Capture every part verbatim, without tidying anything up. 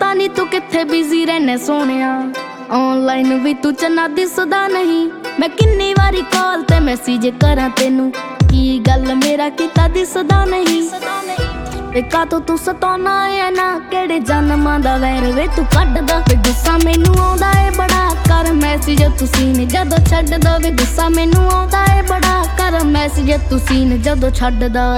पता नहीं तू किथे बिजी रहने सोनिया, ऑनलाइन भी तू चन्ना दिसदा नहीं। मैं किन्नी वारी कॉल ते मैसेज करा तेनू, की गल मेरा किता दिसदा नहीं। का तो तू सताना है ना, केड़े जन्मां दा वैर वे तू कड्डदा। वे गुस्सा मैनू आउंदा है बड़ा, कर मैसेज तू सीन जदों छड्डदा। वे गुस्सा मैनू आउंदा है बड़ा, कर मैसेज तू सीन जदों छड्डदा।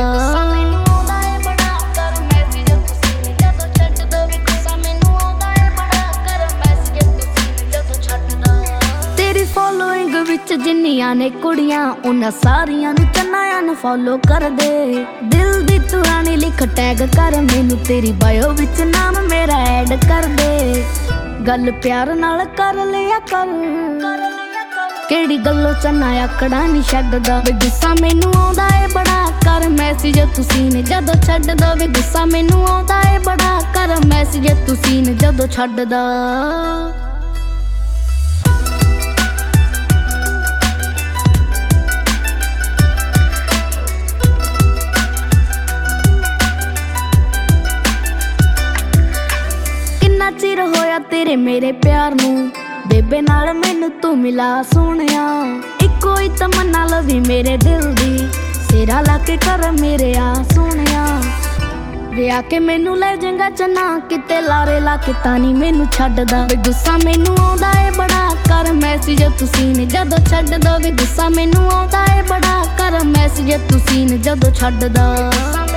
फॉलोइंग विच जिन्नियां ने कुड़ियां, उन्हां सारियां नू चन्ना नू फॉलो कर दे। दिल दी तू रानी लिख टैग कर मैनू, तेरी बायो विच नाम मेरा ऐड कर दे। गल प्यार नाल कर लिया कर, केड़ी गल्लों चन्ना आकड़ा नहीं छड्डदा। वे गुस्सा मैनू आउंदा है बड़ा, कर मैसेज तू सीन जदों छड्डदा। वे गुस्सा मैनू आउंदा है बड़ा, कर मैसेज तू सीन जदों छड्डदा। चिर होया तेरे मेरे प्यार नू, बेबे नाल मैनू तू मिला सोनिया। इको ही तमन्ना लवी मेरे दिल दी, सेरा लाके कर मेरे आ सोनिया। वे आके मैनू ले जाएगा चन्ना, किते लारे लाके तानी मैनू छड्डदा। वे गुस्सा मैनू आउंदा है बड़ा, कर मैसेज तू सीन जदों छड्डदा। वे गुस्सा मैनू आउंदा है बड़ा, कर मैसेज तू सीन जदों छड्डदा।